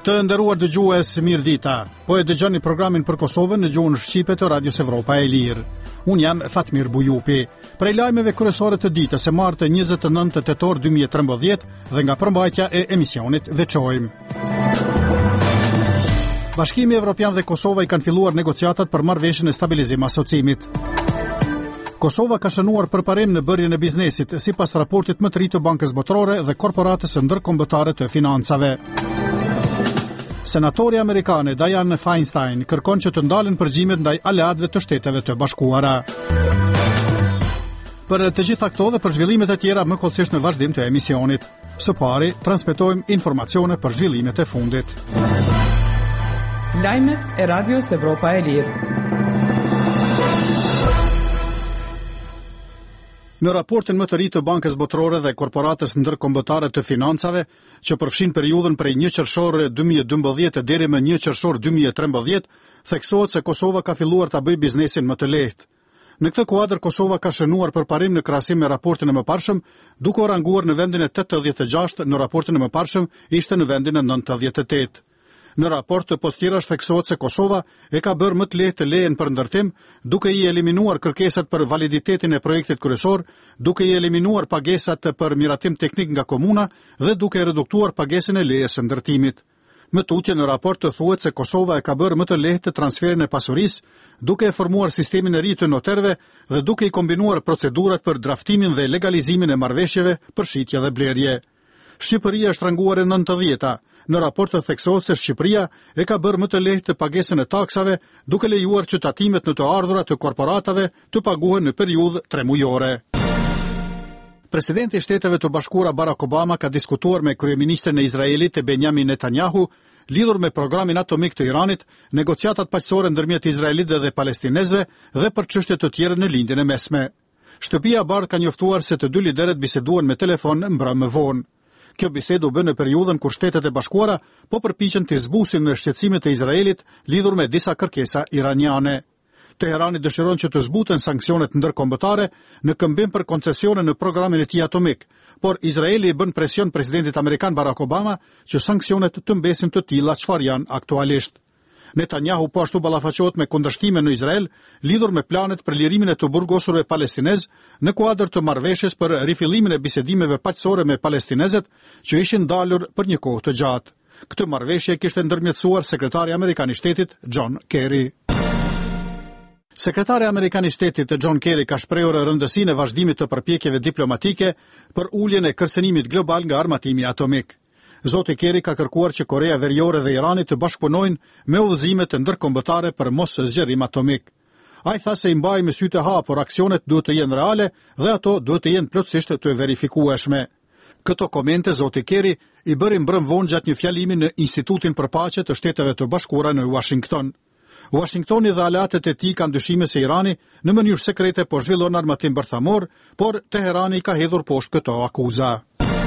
Të nderuar dëgjues, mirëdita. Po e dëgjoni programin për Kosovën në gjuhën shqipe të Radios Evropa e Lirë. Unë jam Fatmir Bujupi. Prej lajmeve kryesore të ditës së martë 29 tetor 2013 dhe nga përmbajtja e emisionit veçojmë. Bashkimi Evropian dhe Kosova i kanë filluar negociatat për marrëveshjen e stabilizim asociimit. Kosova ka shënuar përparim në bërjen e biznesit sipas raportit më të ri të Bankës Botërore dhe Korporatës së Ndërkombëtare të Financave. Senatori amerikane Dianne Feinstein kërkon që të ndalen përgjimet ndaj aleatëve të Shteteve të Bashkuara. Për të gjitha këto dhe për zhvillimet e tjera më kollësisht në vazhdim të emisionit. Së pari, transmetojmë informacione për zhvillimet e fundit. Lajmet e Radios Evropa e Lirë. Në raportin më të ri të Bankës Botërore dhe Korporatës Ndërkombëtare të Financave, që përfshin periudhën prej 1 qershor 2012 deri më 1 qershor 2013, theksohet se Kosova ka filluar ta bëjë biznesin më të lehtë. Në këtë kuadër Kosova ka shënuar përparim në krahasim me raportin e mëparshëm, duke u ranguar në vendin e 86, në raportin e mëparshëm ishte në vendin e 98. Në raport të postirash theksohet se Kosova e ka bërë më të lehtë të lejen për ndërtim, duke i eliminuar kërkesat për validitetin e projektit kryesor, duke i eliminuar pagesat për miratim teknik nga komuna dhe duke reduktuar pagesën e lejes së ndërtimit. Më tutje në raport të thuhet se Kosova e ka bërë më të lehtë transferin e pasurisë, duke e formuar sistemin e ri të noterëve dhe duke i kombinuar procedurat për draftimin dhe legalizimin e marrëveshjeve për shitje dhe blerje. Shqipëria është ranguar e 90-ta. Në raport të theksohet se Shqipëria e ka bërë më të lehtë të pagesën e taksave, duke lejuar që tatimet në të ardhura të korporatave të paguhen në periudhë 3 mujore. Presidenti i Shteteve të Bashkuara Barack Obama ka diskutuar me kryeministrin e Izraelit Benjamin Netanyahu lidhur me programin atomik të Iranit, negociatat paqësore ndërmjet Izraelit dhe palestinezëve dhe për çështje të tjera në lindjen e mesme. Shtëpia e Bardhë ka njoftuar se të dy liderët biseduan me telefon mbrëmë vonë. Kjo bisedë u bë në periudhën kur Shtetet e Bashkuara po përpiqen të zbusin në shqetësimet e Izraelit lidhur me disa kërkesa iraniane. Teherani dëshiron që të zbuten sanksionet ndërkombëtare në këmbim për koncesione në programin e tij atomik, por Izraeli i bën presion presidentit amerikan Barack Obama që sanksionet të mbesin të tilla çfarë janë aktualisht. Netanyahu po ashtu ballafaqohet me kundërshtime në Izrael lidhur me planet për lirimin e të burgosurve palestinez në kuadër të marrëveshjes për rifillimin e bisedimeve paqësore me palestinezët që ishin ndalur për një kohë të gjatë. Këtë marrëveshje kishte ndërmjetësuar sekretari amerikan i shtetit John Kerry. Sekretari amerikan i shtetit John Kerry ka shprehur rëndësinë e vazhdimit të përpjekjeve diplomatike për uljen e kërcënimit global nga armatimi atomik. Zoti Kerry ka kërkuar që Korea Veriore dhe Irani të bashkëpunojnë me udhëzime të ndërkombëtare për mos zgjerim atomik. Ai tha se i mbaj me sy të hapur, aksionet duhet të jenë reale dhe ato duhet të jenë plotësisht të verifikueshme. Këto komente zoti Kerry i bëri mbrëm vonë gjatë një fjalimi në Institutin për Paqe të Shteteve të Bashkuara në Washington. Washingtoni dhe aleatët e tij kanë dyshime se Irani në mënyrë sekrete po zhvillon armatim bërthamor, por Teherani ka hedhur poshtë këto akuza.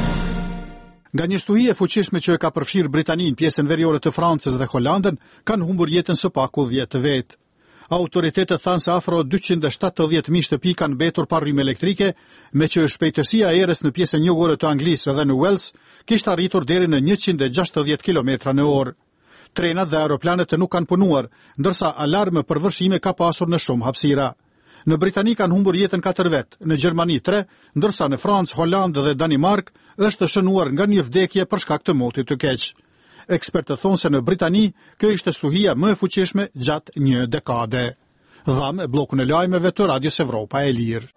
Nga një stuhi e fuqishme që e ka përfshirë Britaninë, pjesën veriore të Francës dhe Holandën, kanë humbur jetën së paku 10 vetë. Autoritetet thanë se afro 270.000 shtëpi kanë mbetur pa rrymë elektrike, me që shpejtësia e erës në pjesën jugore të Anglisë dhe në Wales kishte arritur deri në 160 km/h. Trenat dhe aeroplanet nuk kanë punuar, ndërsa alarmë për vërshime ka pasur në shumë hapësira. Në Britani kanë humbur jetën 4 vetë, në Gjermani 3, ndërsa në Francë, Holandë dhe Danimark është shënuar nga një vdekje për shkak të motit të keq. Ekspertët thonë se në Britani kjo ishte stuhia më e fuqishme gjatë një dekade. Dham bllokun e lajmeve të Radios Evropa e Lirë.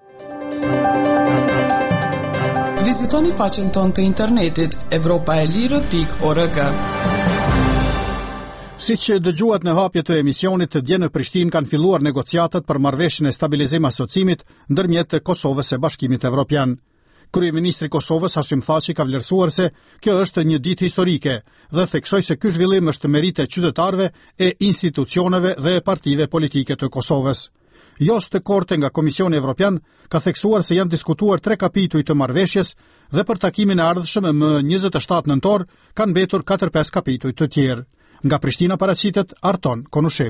Vizitoni faqen tonë të internetit evropaelire.org. Siç dëgjuat në hapje të emisionit, dje në Prishtinë kanë filluar negociatat për marrëveshjen e stabilizim asociimit ndërmjet Kosovës e Bashkimit Evropian. Kryeministri i Kosovës Hashim Thaçi ka vlerësuar se kjo është një ditë historike dhe theksoi se ky zhvillim është merit e qytetarëve, e institucioneve dhe e partive politike të Kosovës. Jos të Korte nga Komisioni Evropian ka theksuar se janë diskutuar 3 kapituj të marrëveshjes dhe për takimin e ardhshëm më 27 nëntor kanë mbetur 4-5 kapituj të tjerë. Nga Prishtina paraqitet Arton Konushevci.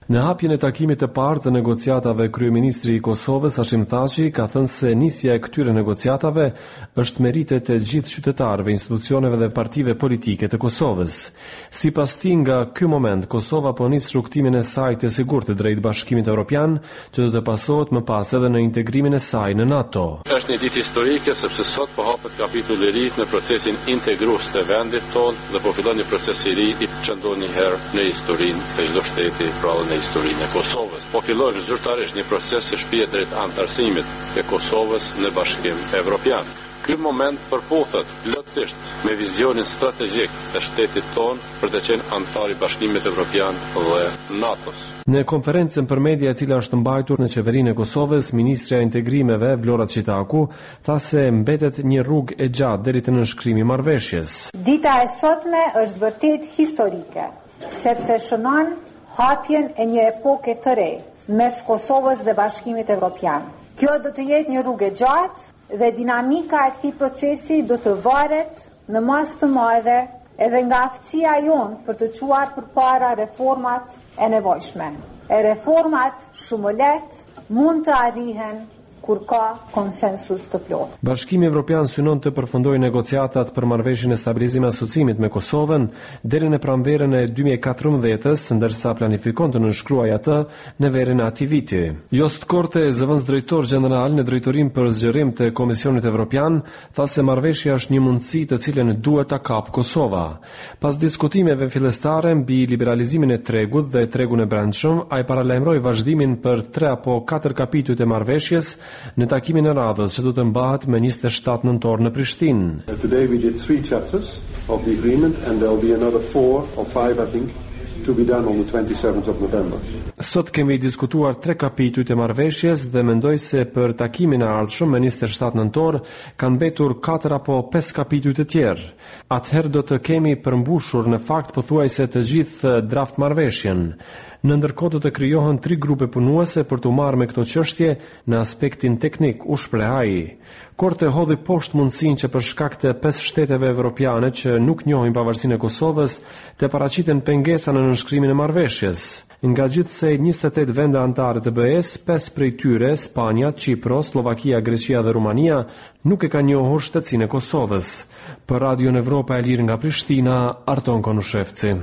Në hapjen e takimit të parë të negociatave, kryeministri i Kosovës Hashim Thaçi ka thënë se nisja e këtyre negociatave është merite të gjithë qytetarëve, institucioneve dhe partive politike të Kosovës. Sipas tij, nga ky moment Kosova po nis rrugtimin e saj të sigurt drejt Bashkimit Evropian, që do të pasohet më pas edhe në integrimin e saj në NATO. Është një ditë historike sepse sot po hapet kapitulli i ri në procesin integrues të vendit tonë dhe po fillon një proces i ri i çndon një herë në historinë e çdo shteti, pra në historinë e Kosovës. Po fillojmë zyrtarisht një proces që shpihet drejt anëtarësimit të Kosovës në Bashkimin Evropian. Ky moment përputhet plotësisht me vizionin strategjik të shtetit tonë për të qenë anëtar i Bashkimit Evropian dhe NATO-s. Në konferencën për media e cila është mbajtur në qeverinë e Kosovës, ministrja e integrimeve Vlora Çitaku tha se mbetet një rrugë e gjatë deri te nënshkrimi i marrëveshjes. Dita e sotme është vërtet historike, sepse shënon hapjen e një epoke të re mes Kosovës dhe Bashkimit Evropian. Kjo do të jetë një rrugë e gjatë dhe dinamika e këtij procesi do të varet në masë të madhe edhe nga aftësia jonë për të çuar përpara reformat e nevojshme. Reformat shumë lehtë mund të arrihen kur ka konsensus të plotë. Bashkimi Evropian synon të përfundojë negociatat për marrëveshjen e stabilizimit e asociimit me Kosovën deri në pranverën e 2014-s, ndërsa planifikon të nënshkruajë atë në verën e atij viti. Jost Korte, zëvendës drejtor gjeneral në drejtorinë për zgjerim të Komisionit Evropian, tha se marrëveshja është një mundësi të cilën duhet ta kapë Kosova. Pas diskutimeve fillestare mbi liberalizimin e tregut dhe tregun e brendshëm, ai paralajmëroi vazhdimin për 3 apo 4 kapitujt e marrëveshjes në takimin e radhës që do të mbahet me 27 nëntor në Prishtinë. Today we did 3 chapters of the agreement and there will be another 4 or 5 I think to be done on the 27th of November. Sot kemi diskutuar 3 kapitujt e marrëveshjes dhe mendoj se për takimin e ardhshëm me 27 nëntor kanë mbetur 4 apo 5 kapituj të tjerë. Atëherë do të kemi përmbushur në fakt pothuajse të gjithë draft marrëveshjen. Në ndërkohë do të krijohen 3 grupe punuese për të marrë me këto çështje në aspektin teknik, u shpreh ai. Korte hodhi poshtë mundësinë që për shkak të 5 shteteve evropiane që nuk njohin pavarësinë e Kosovës, të paraqiten pengesa në nënshkrimin e marrëveshjes. Nga gjithsej 28 vende anëtare të BE-s, 5 prej tyre, Spanja, Çipro, Slovakia, Greqia dhe Rumania, nuk e kanë njohur shtetësinë e Kosovës. Për Radion Evropa e Lirë nga Prishtina, Arton Konushevci.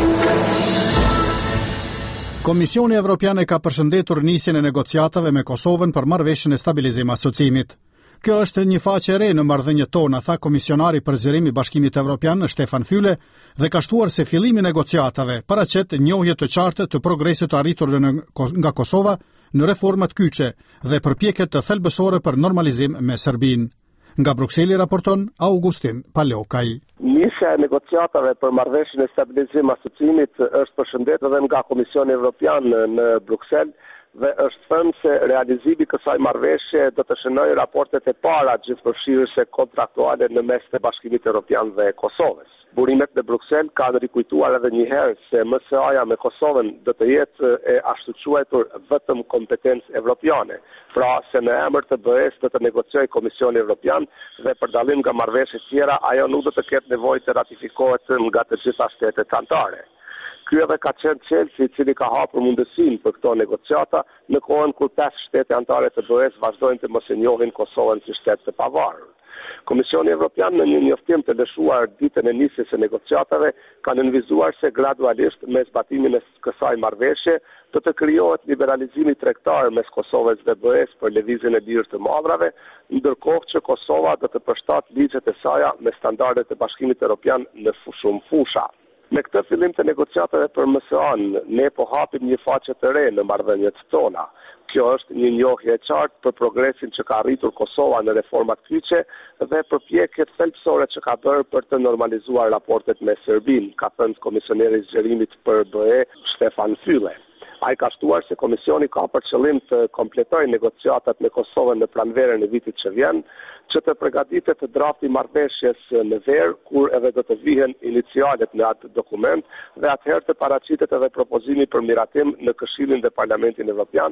Komisioni Evropian ka përshëndetur nisjen e negociatave me Kosovën për marrëveshjen e stabilizim asociimit. Kjo është një faqe e re në marrëdhëniet tona, tha komisionari për zgjerim i Bashkimit Evropian Stefan Füle, dhe ka shtuar se fillimi i negociatave paraqet njohje të qartë të progresit të arritur nga Kosova në reformat kyçe dhe përpjekje të thelbësore për normalizim me Serbinë. Nga Brukseli raporton Augustin Paleokaj. Nisja e negociatave për marrëveshjen e stabilizim asociimit është përshëndetur edhe nga Komisioni Evropian në Bruksel dhe është thënë se realizimi i kësaj marrëveshje do të shënojë raportet e para gjithëpërfshirëse kontraktuale në mes të Bashkimit Evropian dhe Kosovës. Burimet në Bruksel kanë rikujtuar edhe një herë se MSA-ja me Kosovën do të jetë e ashtu quajtur vetëm kompetencë evropiane, pra se në emër të BE-s do të negociojë Komisioni Evropian dhe për dallim nga marrëveshjet tjera ajo nuk do të ketë nevojë të ratifikohet nga të gjitha shtetet anëtare. Ky edhe ka qenë Chelsea i cili ka hapur mundësinë për këto negociata në kohën kur 5 shtete anëtare të BE-s vazhdojnë të mos e njohin Kosovën si shtet të pavarur. Komisioni Evropian në një njoftim të lëshuar ditën e nisjes së negociatave ka nënvizuar se gradualisht me zbatimin e kësaj marrëveshje do të krijohet liberalizimi tregtar mes Kosovës dhe BE-s për lëvizjen e lirë të madrave, ndërkohë që Kosova do të përshtat ligjet e saj me standardet e Bashkimit Evropian në shumë fusha. Me këtë fillim të negociatave për MSA-n, ne po hapim një faqe të re në marrëdhëniet tona. Kjo është një njohje e qartë për progresin që ka arritur Kosova në reformat kyçe dhe përpjekjet thelbësore që ka bërë për të normalizuar raportet me Serbinë, ka thënë komisioneri i zgjerimit për BE Stefan Füle. Ai ka shtuar se komisioni ka për qëllim të kompletojë negociatat me Kosovën në pranverën e vitit që vjen, që të përgatitet drafti marrëveshjes në verë, kur edhe do të vihen inicialet në atë dokument dhe atëherë të paraqitet edhe propozimi për miratim në Këshillin dhe Parlamentin Evropian,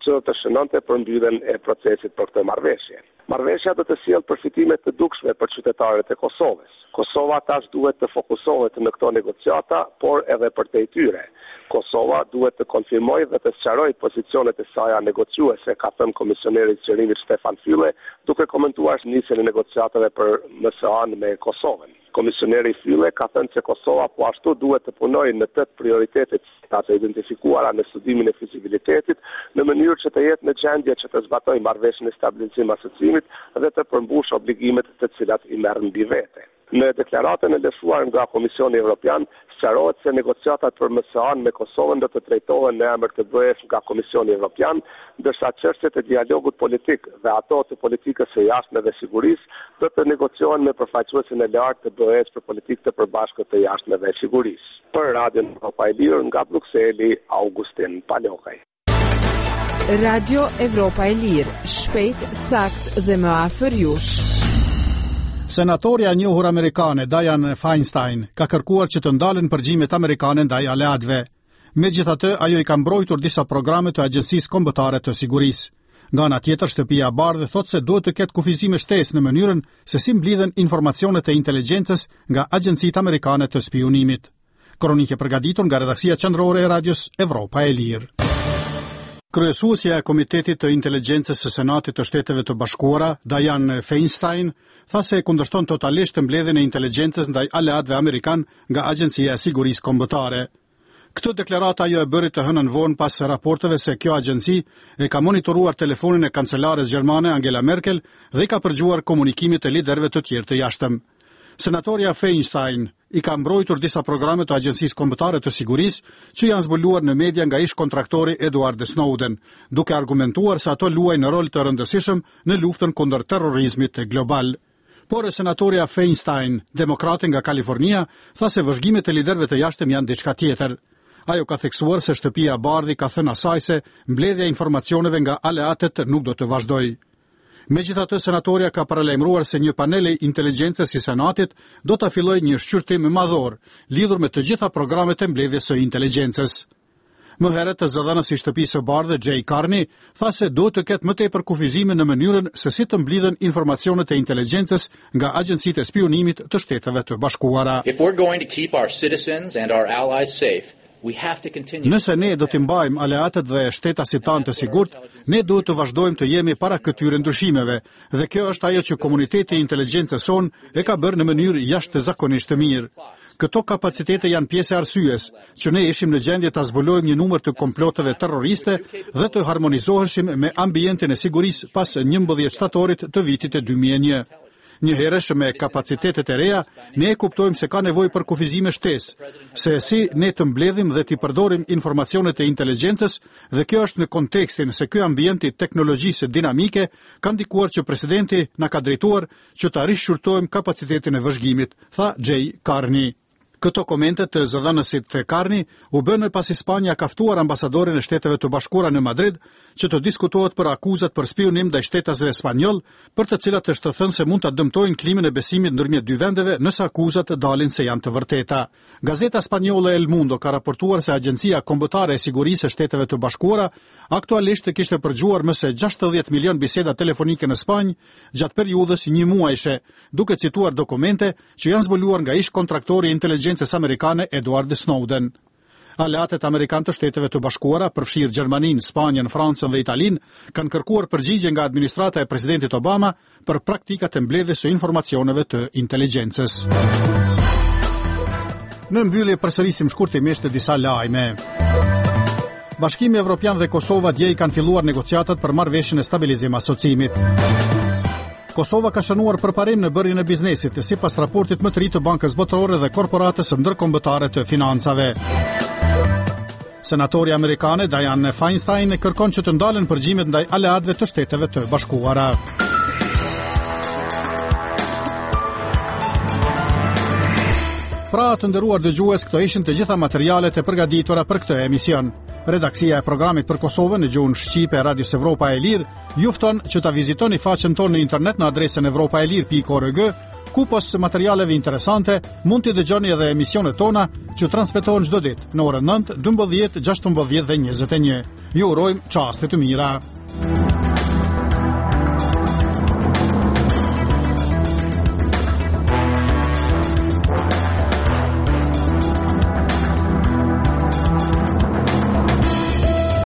që të shënonte përmbylljen e procesit për këtë marrëveshje. Marrëveshja do të sjellë përfitime të dukshme për qytetarët e Kosovës. Kosova tash duhet të fokusohet në këto negociata, por edhe për te tyre. Kosova duhet të konfirmojë dhe të sqarojë pozicionet e saj negociuese, ka thënë komisioneri i qeverimit Stefan Fylle, duke komentuar nisjen e negociatave për MSA-n me Kosovën. Komisioneri Fylle ka thënë se Kosova po ashtu duhet të punojë në 8 prioritetet të identifikuara në studimin e fizibilitetit në mënyrë që të jetë në gjendje që të zbatojë marrëveshjen e stabilizim asocimit dhe të përmbushë obligimet të cilat i merr mbi vete. Në deklaratën e lëshuar nga Komisioni Evropian, sqarohet se negociatat për MSA-n me Kosovën do të trajtohen në emër të BE-s nga Komisioni Evropian, ndërsa çështjet e dialogut politik dhe ato të politikës së jashtme dhe sigurisë do të negociohen me përfaqësuesin e lartë të BE-s për politikë të përbashkët të jashtme dhe sigurisë. Për Radion Evropa e Lirë nga Brukseli, Augustin Palokaj. Radio Evropa e Lirë, shpejt, sakt dhe më afër jush. Senatorja e njohur amerikane Dianne Feinstein ka kërkuar që të ndalen përgjimet amerikane ndaj aleatëve. Megjithatë, ajo i ka mbrojtur disa programe të Agjencisë Kombëtare të Sigurisë. Nga ana tjetër, Shtëpia e Bardhë thotë se duhet të ketë kufizime shtesë në mënyrën se si mblidhen informacionet e inteligjencës nga agjencitë amerikane të spionimit. Kronikë përgatitur nga redaksia qendrore e Radios Evropa e Lirë. Kryesuesja e Komitetit të Inteligjencës së Senatit të Shteteve të Bashkuara, Dianne Feinstein, tha se kundërshton totalisht mbledhjen e inteligjencës ndaj aleatëve amerikan nga Agjencia e Sigurisë Kombëtare. Këtë deklaratë ajo e bëri të hënën vonë pas raporteve se kjo agjenci e ka monitoruar telefonin e kancelares gjermane Angela Merkel dhe i ka përgjuar komunikimet e liderëve të tjerë të jashtëm. Senatorja Feinstein i ka mbrojtur disa programe të Agjencisë Kombëtare të Sigurisë që janë zbuluar në media nga ish kontraktori Edward Snowden, duke argumentuar se ato luajnë rol të rëndësishëm në luftën kundër terrorizmit global. Por senatorja Feinstein, demokrate nga Kalifornia, tha se vëzhgimet e liderëve të jashtëm janë diçka tjetër. Ajo ka theksuar se Shtëpia e Bardhë ka thënë asaj se mbledhja e informacioneve nga aleatët nuk do të vazhdojë. Megjithatë, senatorja ka paralajmëruar se një panel e inteligjencës i Senatit do të fillojë një shqyrtim madhor lidhur me të gjitha programet e mbledhjes së inteligjencës. Më herët, zëdhënësi i Shtëpisë së Bardhë, Jay Carney, tha se duhet të ketë më tepër kufizime në mënyrën se si të mblidhen informacionet e inteligjencës nga agjencitë e spionimit të Shteteve të Bashkuara. If we're going to keep our citizens and our allies safe, nëse ne do të mbajmë aleatët dhe shtetasit tanë të sigurt, ne duhet të vazhdojmë të jemi para këtyre ndryshimeve, dhe kjo është ajo që komuniteti i inteligjencës son e ka bërë në mënyrë jashtëzakonisht të mirë. Këto kapacitete janë pjesë e arsyes që ne ishim në gjendje ta zbulojmë një numër të komploteve terroriste dhe të harmonizoheshim me ambientin e sigurisë pas 11 shtatorit të vitit e 2001. Njëherësh me kapacitetet e reja, ne e kuptojmë se ka nevojë për kufizime shtesë, se si ne të mbledhim dhe të përdorim informacionet e inteligjencës, dhe kjo është në kontekstin se ky ambient i teknologjisë dinamike ka ndikuar që presidenti na ka drejtuar që ta rishqyrtojmë kapacitetin e vëzhgimit, tha Jay Carney. Këto komente të zëdhënësit të Carney u bënë pasi Spanja ka ftuar ambasadorin e Shteteve të Bashkuara në Madrid që të diskutohet për akuzat për spionim ndaj shtetasve spanjoll, për të cilat është të thënë se mund ta dëmtojnë klimën e besimit ndërmjet dy vendeve nëse akuzat dalin se janë të vërteta. Gazeta spanjolle El Mundo ka raportuar se Agjencia Kombëtare e Sigurisë e Shteteve të Bashkuara aktualisht kishte përgjuar më se 60 milion biseda telefonike në Spanjë gjatë periudhës një muajshe, duke cituar dokumente që janë zbuluar nga ish kontraktori i inteligjencës amerikane Edward Snowden. Aleatët amerikanë të Shteteve të Bashkuara, përfshirë Gjermaninë, Spanjën, Francën dhe Italinë, kanë kërkuar përgjigje nga administrata e presidentit Obama për praktikat e mbledhjes së informacioneve të inteligjencës. Në mbyllje përsërisim shkurtimisht disa lajme. Bashkimi Evropian dhe Kosova dje kanë filluar negociatat për marrëveshjen e stabilizim asocimit. Kosova ka shënuar përparim në bërjen e biznesit, sipas raportit më të ri të Bankës Botërore dhe Korporatës Ndërkombëtare të Financave. Senatorja amerikane Dianne Feinstein kërkon që të ndalen përgjimet ndaj aleatëve të Shteteve të Bashkuara. Pra, të nderuar dëgjues, këto ishin të gjitha materialet e përgatitura për këtë emision. Redaksia e programit për Kosovën në gjuhën shqipe e Radios Evropa e Lirë ju fton që ta vizitoni faqen tonë në internet në adresën evropaelir.org Kupos materialeve interesante, mund t'i dëgjoni edhe emisionet tona që transmetohen çdo ditë në orën 9, 12, 16 dhe 21. Ju urojmë çaste të mira.